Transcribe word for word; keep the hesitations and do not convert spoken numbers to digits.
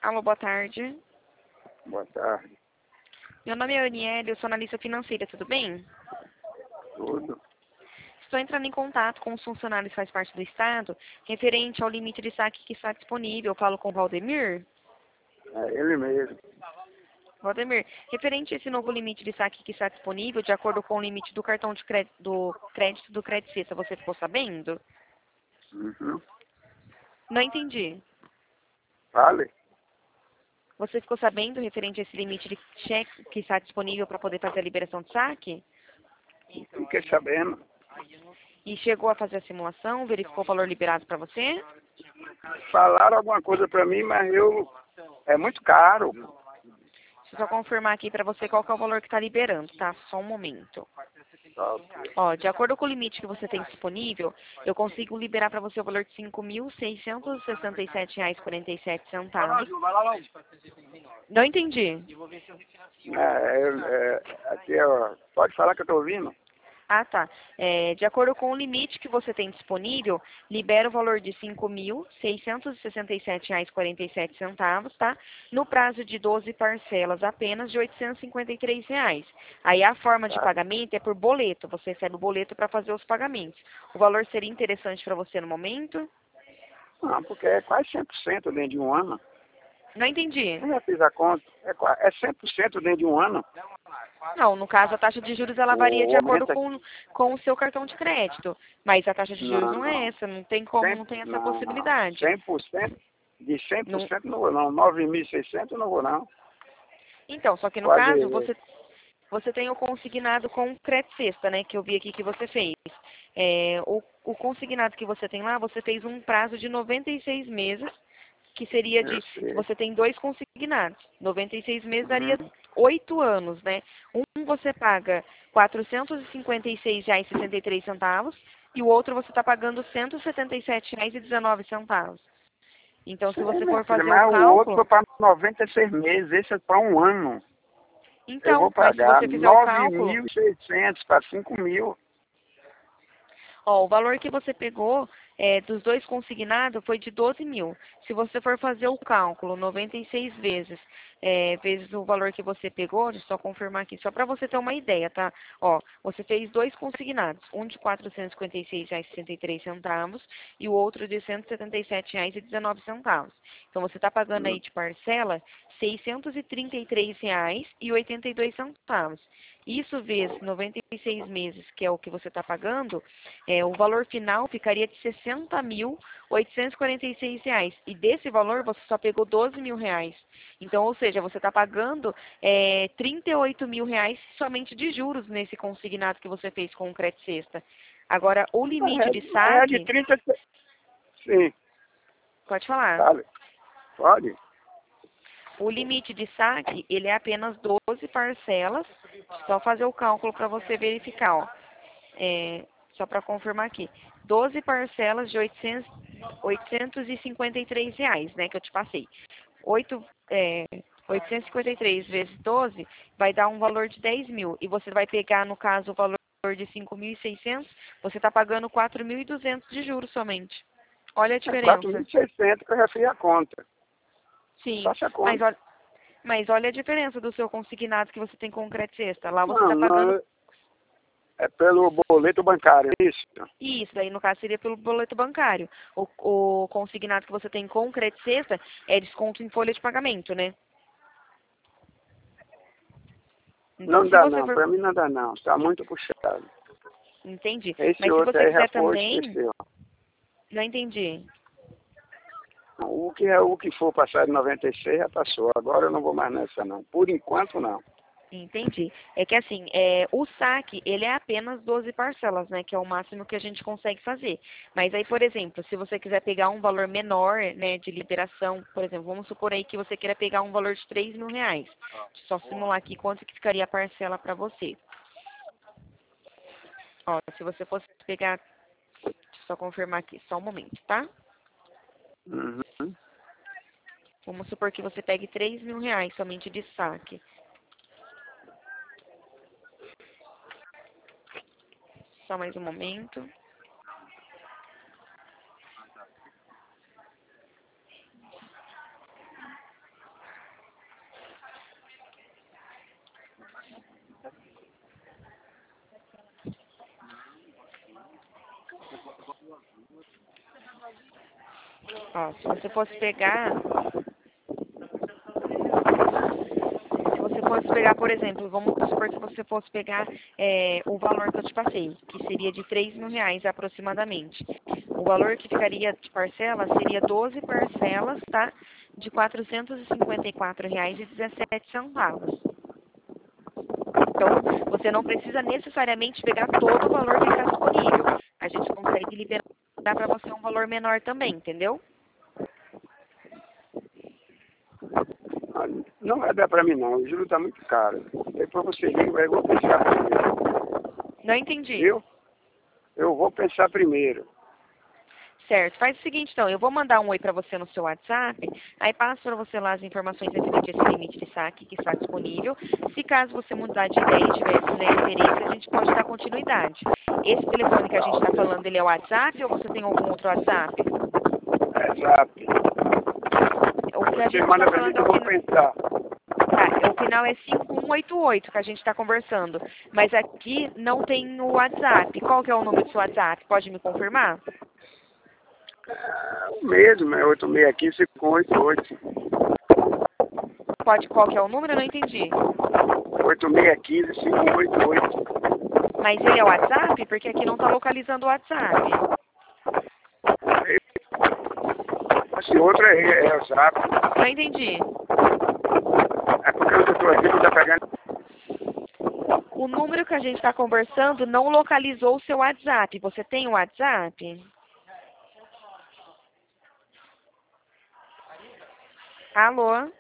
Alô, boa tarde. Boa tarde. Meu nome é Aniele, eu sou analista financeira, tudo bem? Tudo. Estou entrando em contato com os funcionários que faz parte do Estado, referente ao limite de saque que está disponível. Eu falo com o Valdemir. É ele mesmo. Valdemir, referente a esse novo limite de saque que está disponível, de acordo com o limite do cartão de crédito do crédito do Credit Suisse, você ficou sabendo? Uhum. Não entendi. Vale? Você ficou sabendo referente a esse limite de cheque que está disponível para poder fazer a liberação de saque? Fiquei sabendo. E chegou a fazer a simulação, verificou o valor liberado para você? Falaram alguma coisa pra mim, mas eu... É muito caro. Deixa eu só confirmar aqui para você qual que é o valor que está liberando, tá? Só um momento. Tá, ok. Ó, de acordo com o limite que você tem disponível, eu consigo liberar para você o valor de cinco mil seiscentos e sessenta e sete reais e quarenta e sete centavos. Não entendi. É, é, é, aqui, ó, pode falar que eu tô ouvindo? Ah, tá. É, de acordo com o limite que você tem disponível, libera o valor de cinco mil seiscentos e sessenta e sete reais e quarenta e sete centavos, tá? No prazo de doze parcelas apenas de oitocentos e cinquenta e três reais. Aí a forma de Tá. pagamento é por boleto. Você recebe o boleto para fazer os pagamentos. O valor seria interessante para você no momento? Não, porque é quase cem por cento dentro de um ano. Não entendi. Eu já fiz a conta. É, qua- é cem por cento dentro de um ano. Não, no caso a taxa de juros ela varia de O acordo aumento é... com, com o seu cartão de crédito. Mas a taxa de juros Não, não é não. essa, não tem como, cem, não tem essa não, não. possibilidade. cem por cento. De cem por Não, cento não vou não. nove mil e seiscentos não vou não. então, só que no caso, Quase... você, você tem o consignado com Credit Sexta, né? Que eu vi aqui que você fez. É, o, o consignado que você tem lá, você fez um prazo de noventa e seis meses, que seria Eu de. sei. Você tem dois consignados. noventa e seis meses daria Uhum. oito anos, né? Um você paga quatrocentos e cinquenta e seis reais e sessenta e três centavos e o outro você está pagando cento e setenta e sete reais e dezenove centavos. Então, se Sim, você minha for filha, fazer o mas o outro cálculo, foi para noventa e seis meses, esse é para um ano. Eu vou então, mas se pagar você fizer o nove cálculo, mil e seiscentos para cinco mil. ó, o valor que você pegou é, dos dois consignados foi de doze mil. Se você for fazer o cálculo, noventa e seis vezes, é, vezes o valor que você pegou, deixa eu só confirmar aqui, só para você ter uma ideia, tá? Ó, você fez dois consignados, um de quatrocentos e cinquenta e seis reais e sessenta e três centavos e o outro de cento e setenta e sete reais e dezenove centavos. Então, você está pagando aí de parcela seiscentos e trinta e três reais e oitenta e dois centavos. Isso vezes noventa e seis meses, que é o que você está pagando, é, o valor final ficaria de sessenta mil oitocentos e quarenta e seis reais. E desse valor você só pegou doze mil reais. Então, ou seja, você está pagando é, trinta e oito mil reais somente de juros nesse consignado que você fez com o Credit Sexta. Agora, o limite de Mas é de saque, trinta. Sim, pode falar. sabe? Pode? O limite de saque, ele é apenas doze parcelas. Só fazer o cálculo para você verificar, ó. É, só para confirmar aqui. doze parcelas de oitocentos, oitocentos e cinquenta e três reais, né, que eu te passei. oito, é, oitocentos e cinquenta e três vezes doze vai dar um valor de dez mil. E você vai pegar, no caso, o valor de cinco mil e seiscentos, você está pagando quatro mil e duzentos de juros somente. Olha a É quatro mil diferença. e seiscentos que eu já fiz a conta. Sim, Faça a mas conta. olha, mas olha a diferença do seu consignado que você tem com o Credit Sexta. Lá você está Não, pagando não. É pelo boleto bancário, é isso? isso, aí no caso seria pelo boleto bancário. O, o consignado que você tem com o Credit Sexta é desconto em folha de pagamento, né? Então, Não se dá você não, for... para mim não dá não. Está muito puxado. Entendi. Esse Mas se outro você aí já quiser foi, também... esqueceu. Não entendi. O que é o que for passar de noventa e seis já passou. Agora eu não vou mais nessa não. Por enquanto não. Entendi. É que assim, é, o saque, ele é apenas doze parcelas, né? Que é o máximo que a gente consegue fazer. Mas aí, por exemplo, se você quiser pegar um valor menor, né, de liberação, por exemplo, vamos supor aí que você queira pegar um valor de três mil reais. Só simular aqui quanto que ficaria a parcela para você. Ó, se você fosse pegar, deixa eu só confirmar aqui, só um momento, tá? Uhum. Vamos supor que você pegue três mil reais somente de saque. Só mais um momento. Ó, se você fosse pegar, se você fosse pegar, por exemplo, vamos supor que você fosse pegar é, o valor que eu te passei, que seria de três mil reais aproximadamente. O valor que ficaria de parcela seria doze parcelas, tá? De quatrocentos e cinquenta e quatro reais e dezessete centavos. Então, você não precisa necessariamente pegar todo o valor que está disponível. A gente consegue liberar para você um valor menor também, entendeu? Ah, não vai dar para mim não, o juro está muito caro. Depois você liga, eu vou pensar primeiro. Não entendi. Viu? Eu vou pensar primeiro. Certo. Faz o seguinte, então. Eu vou mandar um oi para você no seu WhatsApp. Aí passo para você lá as informações referentes a esse limite de saque que está disponível. Se caso você mudar de ideia e tiver né, interesse, a gente pode dar continuidade. Esse telefone que a gente está falando, ele é o WhatsApp ou você tem algum outro WhatsApp? É, zap. O que a Você gente manda está para mim falando que é eu o vou final. pensar. Tá, o final é cinco um oito oito que a gente está conversando. Mas aqui não tem o WhatsApp. Qual que é o número do seu WhatsApp? Pode me confirmar? É o mesmo, é oito seis aqui, cinco oito oito. Pode, qual que é o número? Eu não entendi. oito seis um cinco, cinco oito oito. Mas ele é o WhatsApp? Porque aqui não está localizando o WhatsApp. Esse outro é, é o zap. Não entendi. É porque eu estou aqui, não tá pegando. O número que a gente está conversando não localizou o seu WhatsApp. Você tem o WhatsApp? Alô?